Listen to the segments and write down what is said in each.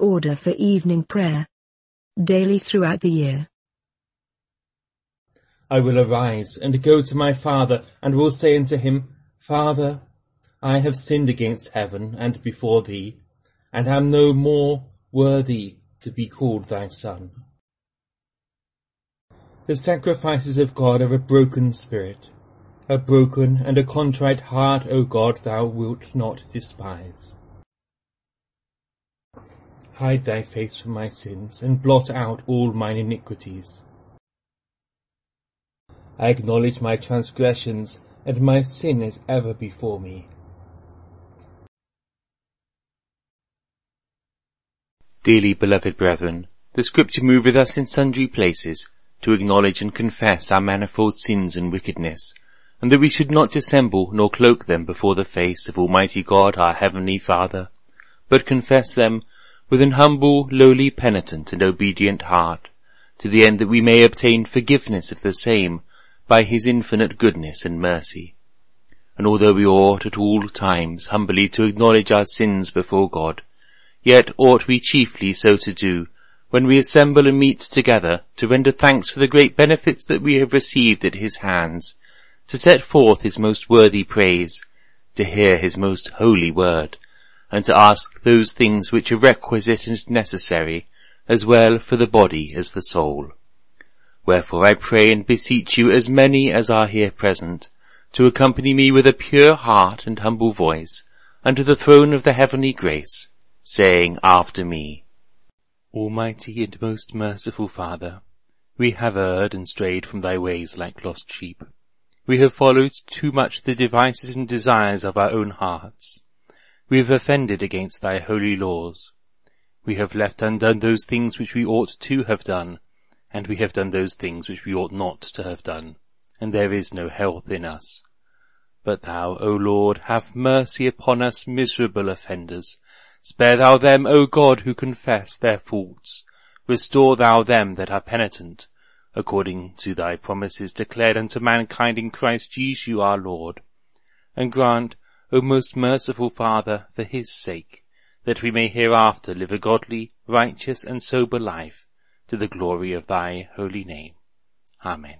order for evening prayer. Daily throughout the year. I will arise and go to my father, and will say unto him, Father, I have sinned against heaven and before thee, and am no more worthy to be called thy son. The sacrifices of God are a broken spirit. A broken and a contrite heart, O God, thou wilt not despise. Hide thy face from my sins, and blot out all mine iniquities. I acknowledge my transgressions, and my sin is ever before me. Dearly beloved brethren, the Scripture moveth us in sundry places to acknowledge and confess our manifold sins and wickedness, and that we should not dissemble nor cloak them before the face of Almighty God our Heavenly Father, but confess them with an humble, lowly, penitent, and obedient heart, to the end that we may obtain forgiveness of the same by his infinite goodness and mercy. And although we ought at all times humbly to acknowledge our sins before God, yet ought we chiefly so to do when we assemble and meet together to render thanks for the great benefits that we have received at his hands, to set forth his most worthy praise, to hear his most holy word, and to ask those things which are requisite and necessary, as well for the body as the soul. Wherefore I pray and beseech you, as many as are here present, to accompany me with a pure heart and humble voice unto the throne of the heavenly grace, saying after me, Almighty and most merciful Father, we have erred and strayed from thy ways like lost sheep. We have followed too much the devices and desires of our own hearts. We have offended against thy holy laws. We have left undone those things which we ought to have done, and we have done those things which we ought not to have done, and there is no health in us. But thou, O Lord, have mercy upon us miserable offenders. Spare thou them, O God, who confess their faults. Restore thou them that are penitent, according to thy promises declared unto mankind in Christ Jesus our Lord. And grant, O most merciful Father, for his sake, that we may hereafter live a godly, righteous, and sober life, to the glory of thy holy name. Amen.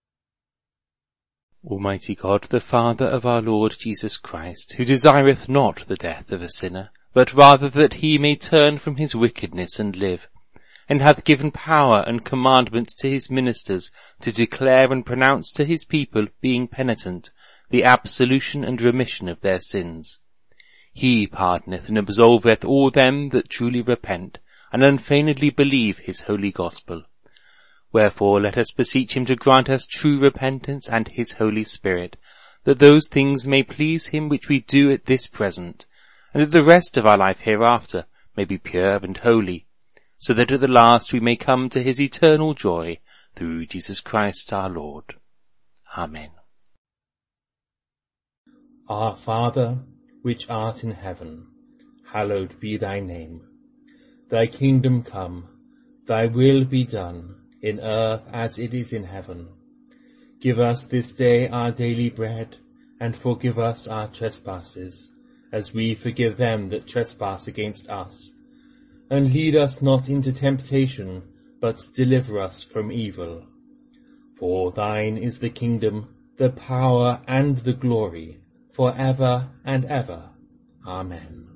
Almighty God, the Father of our Lord Jesus Christ, who desireth not the death of a sinner, but rather that he may turn from his wickedness and live, and hath given power and commandment to his ministers to declare and pronounce to his people, being penitent, the absolution and remission of their sins. He pardoneth and absolveth all them that truly repent, and unfeignedly believe his holy gospel. Wherefore let us beseech him to grant us true repentance and his Holy Spirit, that those things may please him which we do at this present, and that the rest of our life hereafter may be pure and holy, so that at the last we may come to his eternal joy, through Jesus Christ our Lord. Amen. Our Father, which art in heaven, hallowed be thy name. Thy kingdom come, thy will be done, in earth as it is in heaven. Give us this day our daily bread, and forgive us our trespasses, as we forgive them that trespass against us. And lead us not into temptation, but deliver us from evil. For thine is the kingdom, the power, and the glory, for ever and ever. Amen.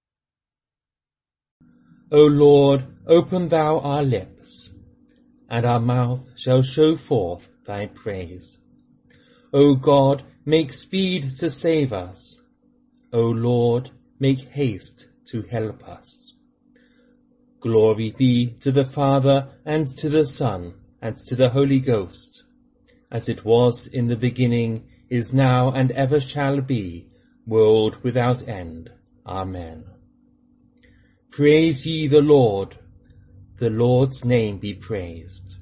O Lord, open thou our lips, and our mouth shall show forth thy praise. O God, make speed to save us. O Lord, make haste to help us. Glory be to the Father, and to the Son, and to the Holy Ghost, as it was in the beginning, is now, and ever shall be, world without end. Amen. Praise ye the Lord. The Lord's name be praised.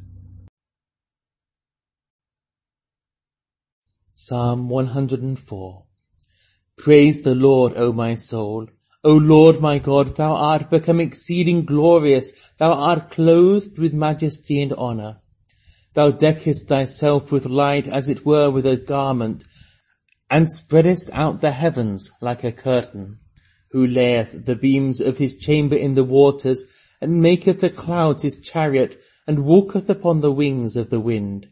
Psalm 104. Praise the Lord, O my soul. O Lord my God, thou art become exceeding glorious, thou art clothed with majesty and honour. Thou deckest thyself with light as it were with a garment, and spreadest out the heavens like a curtain. who layeth the beams of his chamber in the waters, and maketh the clouds his chariot, and walketh upon the wings of the wind.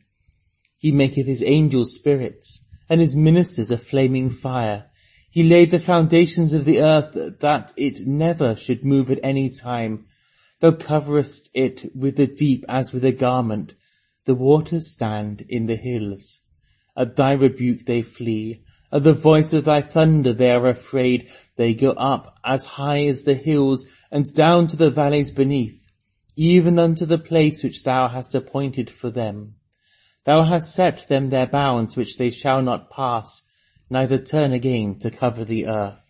He maketh his angels spirits, and his ministers a flaming fire. He laid the foundations of the earth, that it never should move at any time. Thou coverest it with the deep as with a garment. The waters stand in the hills. At thy rebuke they flee. At the voice of thy thunder they are afraid. They go up as high as the hills, and down to the valleys beneath, even unto the place which thou hast appointed for them. Thou hast set them their bounds which they shall not pass, neither turn again to cover the earth.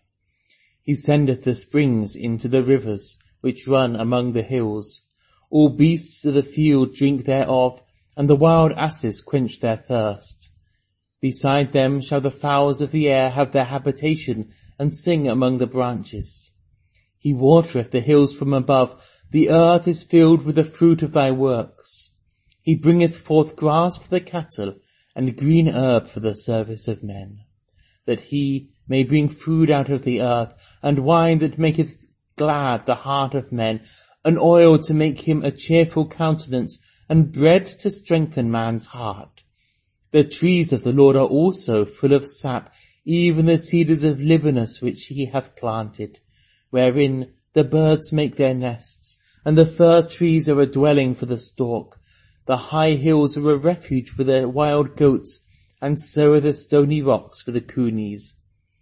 He sendeth the springs into the rivers, which run among the hills. All beasts of the field drink thereof, and the wild asses quench their thirst. Beside them shall the fowls of the air have their habitation, and sing among the branches. He watereth the hills from above. The earth is filled with the fruit of thy works. He bringeth forth grass for the cattle, and green herb for the service of men, that he may bring food out of the earth, and wine that maketh glad the heart of men, and oil to make him a cheerful countenance, and bread to strengthen man's heart. The trees of the Lord are also full of sap, even the cedars of Libanus which he hath planted, wherein the birds make their nests, and the fir trees are a dwelling for the stork. The high hills are a refuge for the wild goats, and so are the stony rocks for the conies.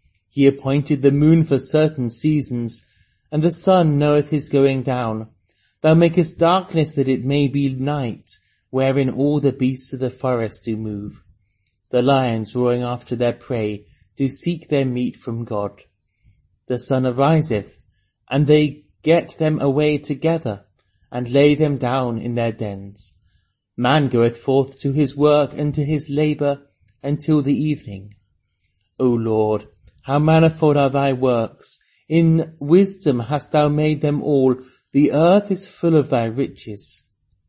He appointed the moon for certain seasons, and the sun knoweth his going down. Thou makest darkness that it may be night, wherein all the beasts of the forest do move. The lions roaring after their prey do seek their meat from God. The sun ariseth, and they get them away together, and lay them down in their dens. Man goeth forth to his work and to his labour until the evening. O Lord, how manifold are thy works! In wisdom hast thou made them all. The earth is full of thy riches.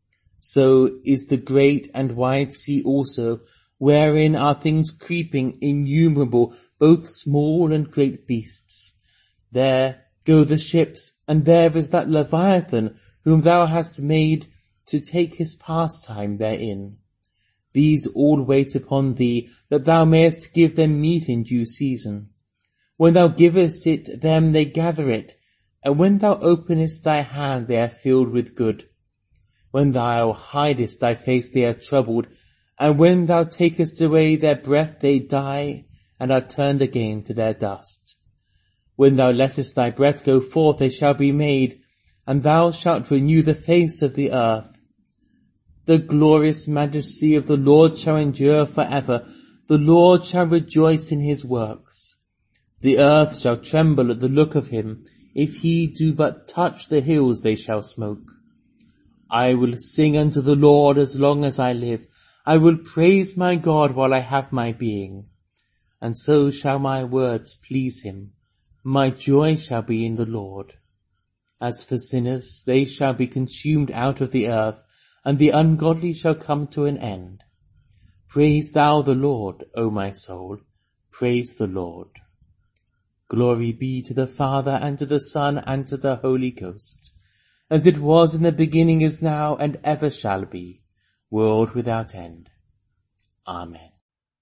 So is the great and wide sea also, wherein are things creeping innumerable, both small and great beasts. There go the ships, and there is that Leviathan, whom thou hast made to take his pastime therein. These all wait upon thee, that thou mayest give them meat in due season. When thou givest it them, they gather it, and when thou openest thy hand, they are filled with good. When thou hidest thy face, they are troubled, and when thou takest away their breath, they die, and are turned again to their dust. When thou lettest thy breath go forth, they shall be made, and thou shalt renew the face of the earth. The glorious majesty of the Lord shall endure for ever. The Lord shall rejoice in his works. The earth shall tremble at the look of him. If he do but touch the hills, they shall smoke. I will sing unto the Lord as long as I live. I will praise my God while I have my being. And so shall my words please him. My joy shall be in the Lord. As for sinners, they shall be consumed out of the earth, and the ungodly shall come to an end. Praise thou the Lord, O my soul. Praise the Lord. Glory be to the Father, and to the Son, and to the Holy Ghost, as it was in the beginning, is now, and ever shall be, world without end. Amen.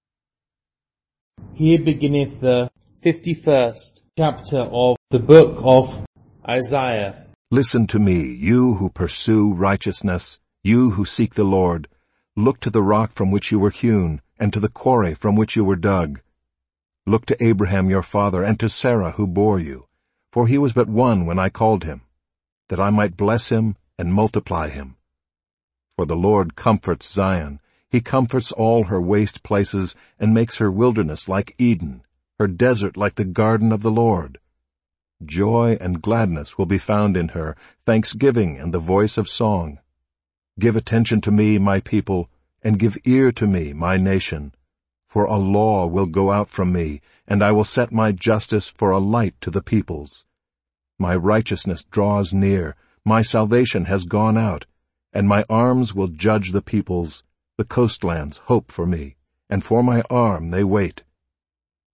Here beginneth the 51st chapter of the book of Isaiah. Listen to me, you who pursue righteousness, you who seek the Lord. Look to the rock from which you were hewn, and to the quarry from which you were dug. Look to Abraham your father, and to Sarah who bore you, for he was but one when I called him, that I might bless him and multiply him. For the Lord comforts Zion. He comforts all her waste places, and makes her wilderness like Eden, her desert like the garden of the Lord. Joy and gladness will be found in her, thanksgiving and the voice of song. Give attention to me, my people, and give ear to me, my nation. For a law will go out from me, and I will set my justice for a light to the peoples. My righteousness draws near, my salvation has gone out, and my arms will judge the peoples. The coastlands hope for me, and for my arm they wait.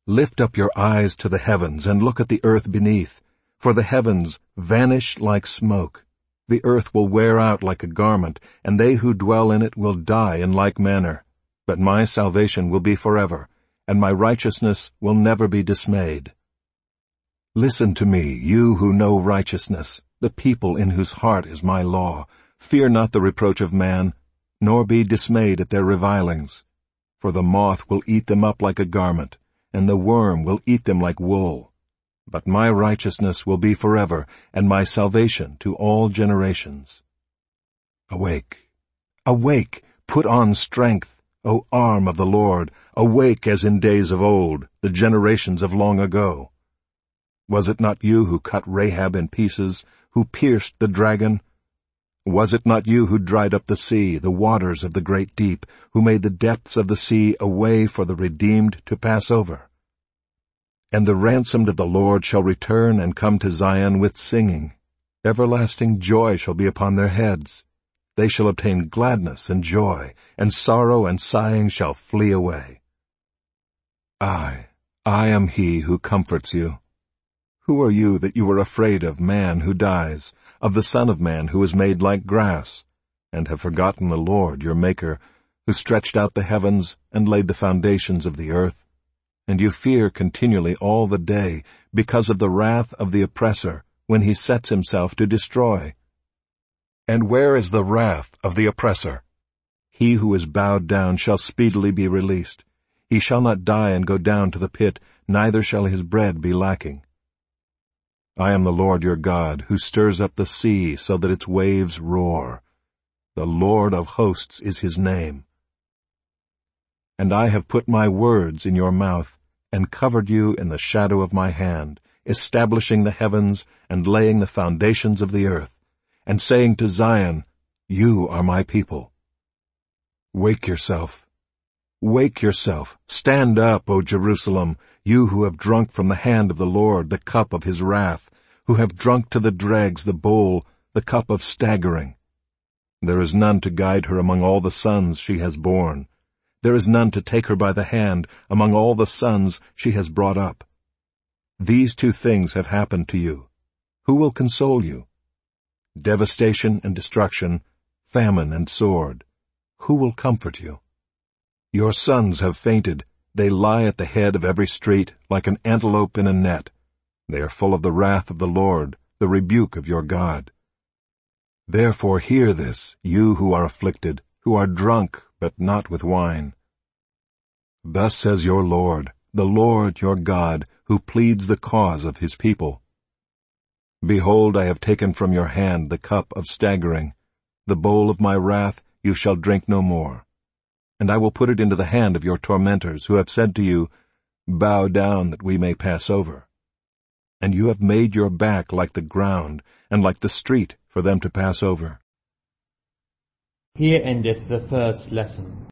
Lift up your eyes to the heavens and look at the earth beneath, for the heavens vanish like smoke. The earth will wear out like a garment, and they who dwell in it will die in like manner. But my salvation will be forever, and my righteousness will never be dismayed. Listen to me, you who know righteousness, the people in whose heart is my law. Fear not the reproach of man, nor be dismayed at their revilings. For the moth will eat them up like a garment, and the worm will eat them like wool. But my righteousness will be forever, and my salvation to all generations. Awake, awake, put on strength, O arm of the Lord. Awake as in days of old, the generations of long ago. Was it not you who cut Rahab in pieces, who pierced the dragon? Was it not you who dried up the sea, the waters of the great deep, who made the depths of the sea a way for the redeemed to pass over? And the ransomed of the Lord shall return and come to Zion with singing. Everlasting joy shall be upon their heads. They shall obtain gladness and joy, and sorrow and sighing shall flee away. I am he who comforts you. Who are you that you are afraid of man who dies, of the Son of Man who is made like grass, and have forgotten the Lord your Maker, who stretched out the heavens and laid the foundations of the earth? And you fear continually all the day because of the wrath of the oppressor when he sets himself to destroy. And where is the wrath of the oppressor? He who is bowed down shall speedily be released. He shall not die and go down to the pit, neither shall his bread be lacking. I am the Lord your God, who stirs up the sea so that its waves roar. The Lord of hosts is his name. And I have put my words in your mouth, and covered you in the shadow of my hand, establishing the heavens and laying the foundations of the earth, and saying to Zion, You are my people. Wake yourself. Wake yourself. Stand up, O Jerusalem, you who have drunk from the hand of the Lord the cup of his wrath, who have drunk to the dregs the bowl, the cup of staggering. There is none to guide her among all the sons she has borne. There is none to take her by the hand among all the sons she has brought up. These two things have happened to you. Who will console you? Devastation and destruction, famine and sword. Who will comfort you? Your sons have fainted. They lie at the head of every street like an antelope in a net. They are full of the wrath of the Lord, the rebuke of your God. Therefore hear this, you who are afflicted, who are drunk, but not with wine. Thus says your Lord, the Lord your God, who pleads the cause of his people. Behold, I have taken from your hand the cup of staggering. The bowl of my wrath you shall drink no more. And I will put it into the hand of your tormentors, who have said to you, Bow down that we may pass over. And you have made your back like the ground, and like the street for them to pass over. Here endeth the first lesson.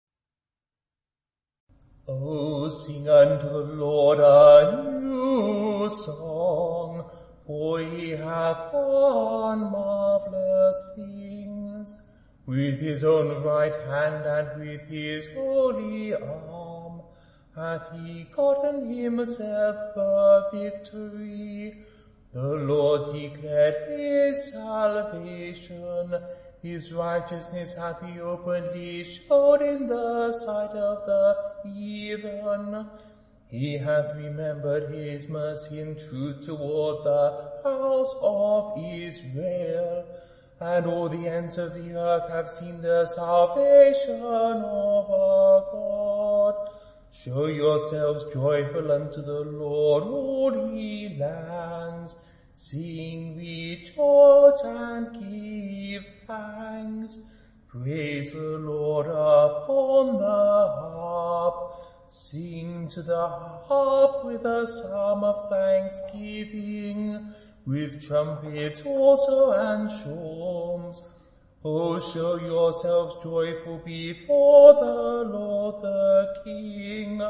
O sing unto the Lord a new song, for he hath done marvelous things. With his own right hand and with his holy arm hath he gotten himself a victory. The Lord declared his salvation. His righteousness hath he openly showed in the sight of the heathen. He hath remembered his mercy and truth toward the house of Israel. And all the ends of the earth have seen the salvation of our God. Show yourselves joyful unto the Lord, all ye lands. Sing, rejoice, and give thanks. Praise the Lord upon the harp. Sing to the harp with a psalm of thanksgiving, with trumpets also and shawms. O show yourselves joyful before the Lord the King.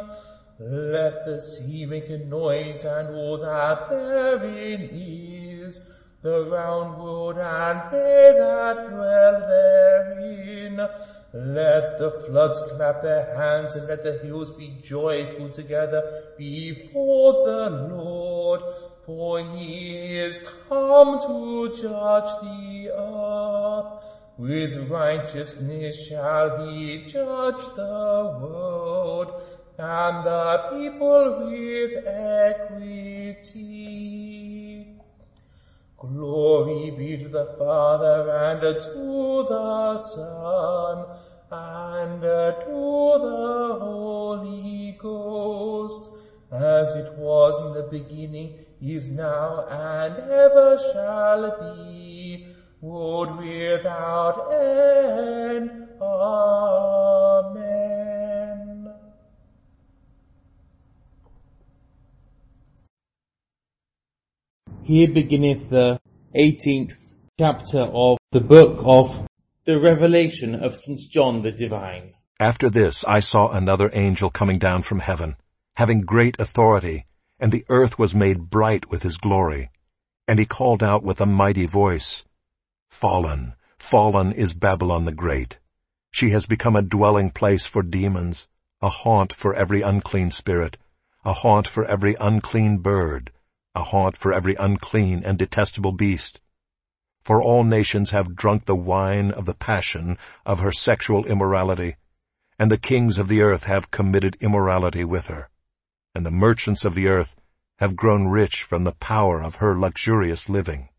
Let the sea make a noise and all that therein is. the round world and they that dwell therein. Let the floods clap their hands, and let the hills be joyful together before the Lord. For he is come to judge the earth. With righteousness shall he judge the world, and the people with equity. Glory be to the Father, and to the Son, and to the Holy Ghost, as it was in the beginning, is now, and ever shall be, world without end. Amen. Here beginneth the 18th chapter of the book of the Revelation of St. John the Divine. After this I saw another angel coming down from heaven, having great authority, and the earth was made bright with his glory. And he called out with a mighty voice, Fallen, fallen is Babylon the Great. She has become a dwelling place for demons, a haunt for every unclean spirit, a haunt for every unclean bird, a haunt for every unclean and detestable beast. For all nations have drunk the wine of the passion of her sexual immorality, and the kings of the earth have committed immorality with her, and the merchants of the earth have grown rich from the power of her luxurious living.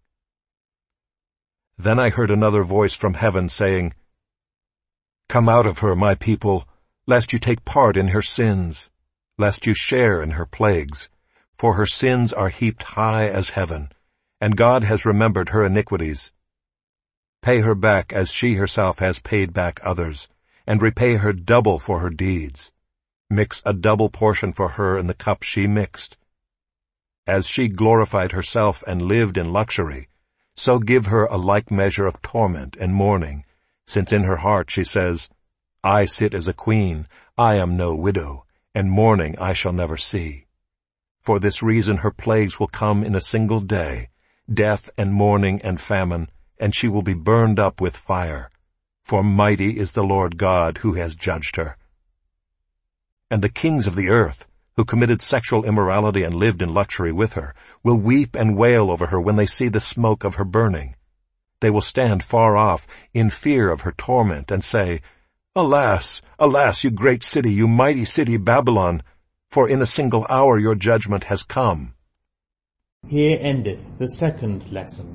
Then I heard another voice from heaven saying, Come out of her, my people, lest you take part in her sins, lest you share in her plagues, for her sins are heaped high as heaven, and God has remembered her iniquities. Pay her back as she herself has paid back others, and repay her double for her deeds. Mix a double portion for her in the cup she mixed. As she glorified herself and lived in luxury, so give her a like measure of torment and mourning, since in her heart she says, I sit as a queen, I am no widow, and mourning I shall never see. For this reason her plagues will come in a single day, death and mourning and famine, and she will be burned up with fire. For mighty is the Lord God who has judged her. And the kings of the earth, who committed sexual immorality and lived in luxury with her, will weep and wail over her when they see the smoke of her burning. They will stand far off in fear of her torment and say, Alas, alas, you great city, you mighty city Babylon, for in a single hour your judgment has come. Here endeth the second lesson.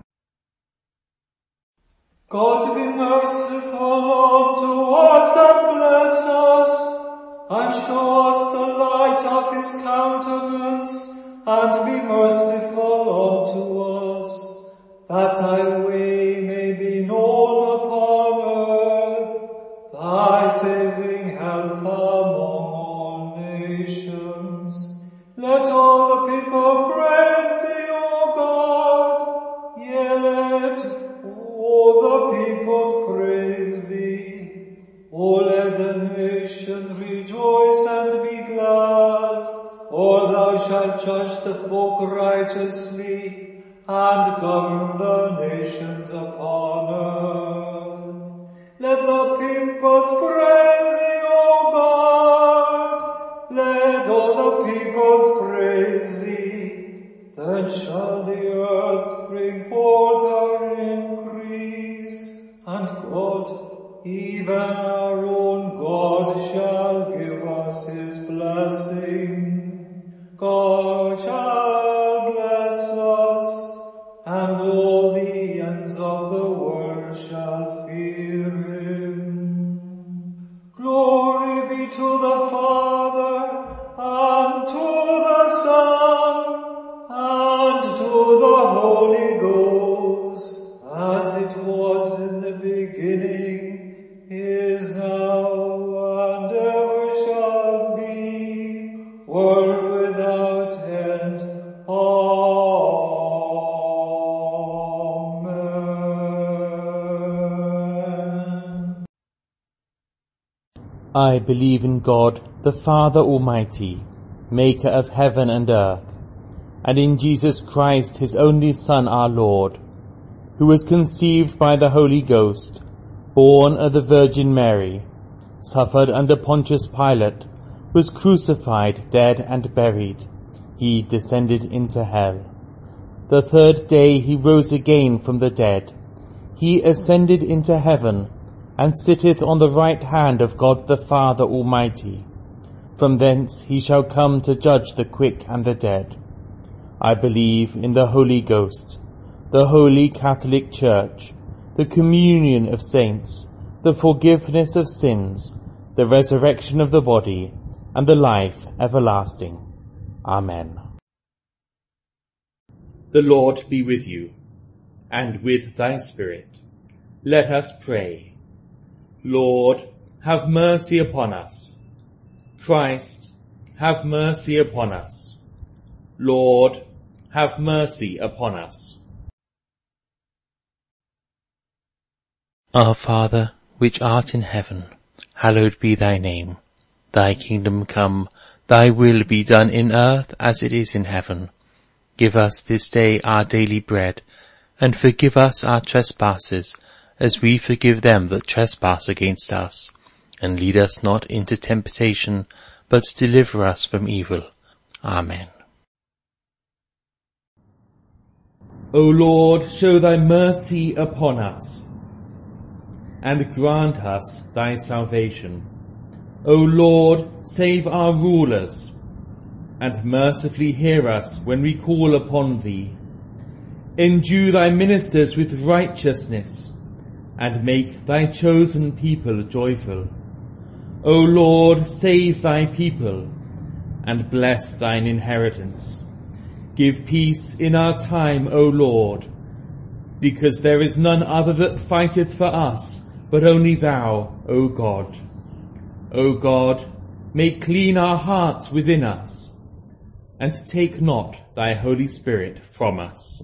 God be merciful unto us and bless us, and show us the light of his countenance, and be merciful unto us, that thy way may be known upon earth, thy saving health among all nations. Let all the people praise thee, O God, yea, let all the people praise thee. O let the nations rejoice and be glad, for thou shalt judge the folk righteously, and govern the nations upon earth. Let the peoples praise thee, O God, let all the peoples praise thee. Then shall the earth bring forth her increase, and God, even our own God, shall give us his blessing. God shall bless us, and all the ends of the world shall fear him. Glory be to the Father, and to the Son, and to the Holy Ghost, as it was in the beginning, is now, and ever shall be, world without end. Amen. I believe in God, the Father Almighty, maker of heaven and earth, and in Jesus Christ, his only Son, our Lord, who was conceived by the Holy Ghost, born of the Virgin Mary, suffered under Pontius Pilate, was crucified, dead, and buried. He descended into hell. The third day he rose again from the dead. He ascended into heaven, and sitteth on the right hand of God the Father Almighty. From thence he shall come to judge the quick and the dead. I believe in the Holy Ghost, the Holy Catholic Church, the communion of saints, the forgiveness of sins, the resurrection of the body, and the life everlasting. Amen. The Lord be with you, and with thy spirit. Let us pray. Lord, have mercy upon us. Christ, have mercy upon us. Lord, have mercy upon us. Our Father, which art in heaven, hallowed be thy name. Thy kingdom come, thy will be done in earth as it is in heaven. Give us this day our daily bread, and forgive us our trespasses, as we forgive them that trespass against us. And lead us not into temptation, but deliver us from evil. Amen. O Lord, show thy mercy upon us, and grant us thy salvation. O Lord, save our rulers, and mercifully hear us when we call upon thee. Endue thy ministers with righteousness, and make thy chosen people joyful. O Lord, save thy people, and bless thine inheritance. Give peace in our time, O Lord, because there is none other that fighteth for us, but only thou, O God. O God, make clean our hearts within us, and take not thy Holy Spirit from us.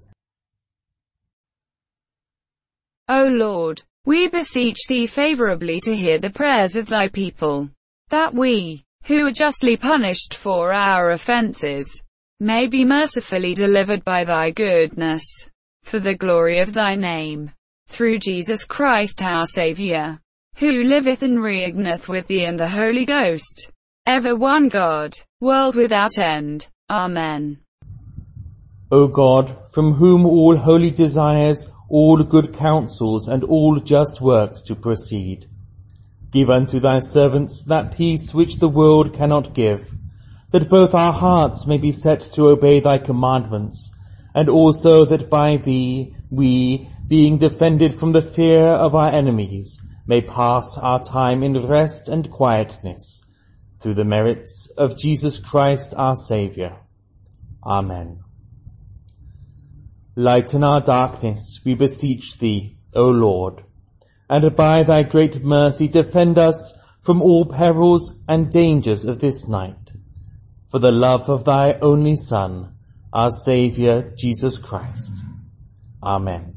O Lord, we beseech thee favourably to hear the prayers of thy people, that we, who are justly punished for our offences, may be mercifully delivered by thy goodness, for the glory of thy name, through Jesus Christ our Saviour, who liveth and reigneth with thee and the Holy Ghost, ever one God, world without end. Amen. O God, from whom all holy desires, all good counsels, and all just works do proceed, give unto thy servants that peace which the world cannot give, that both our hearts may be set to obey thy commandments, and also that by thee we, being defended from the fear of our enemies, may pass our time in rest and quietness, through the merits of Jesus Christ our Saviour. Amen. Lighten our darkness, we beseech thee, O Lord, and by thy great mercy defend us from all perils and dangers of this night, for the love of thy only Son, our Saviour, Jesus Christ. Amen.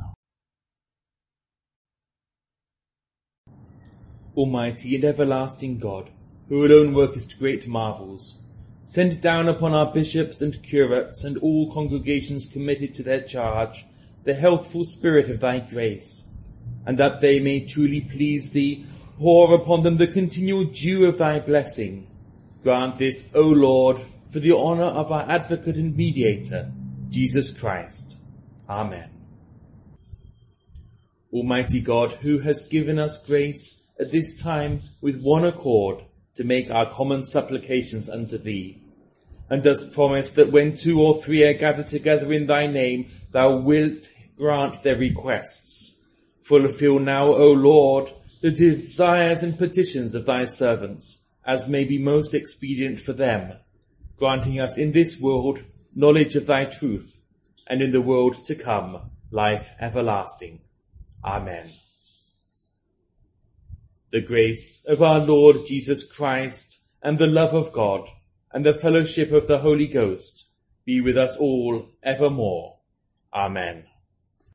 Almighty and everlasting God, who alone workest great marvels, send down upon our bishops and curates and all congregations committed to their charge the healthful spirit of thy grace, and that they may truly please thee, pour upon them the continual dew of thy blessing. Grant this, O Lord, for the honour of our advocate and mediator, Jesus Christ. Amen. Almighty God, who hast given us grace at this time with one accord to make our common supplications unto thee, and dost promise that when 2 or 3 are gathered together in thy name, thou wilt grant their requests. Fulfill now, O Lord, the desires and petitions of thy servants, as may be most expedient for them, granting us in this world knowledge of thy truth, and in the world to come life everlasting. Amen. The grace of our Lord Jesus Christ, and the love of God, and the fellowship of the Holy Ghost be with us all evermore. Amen.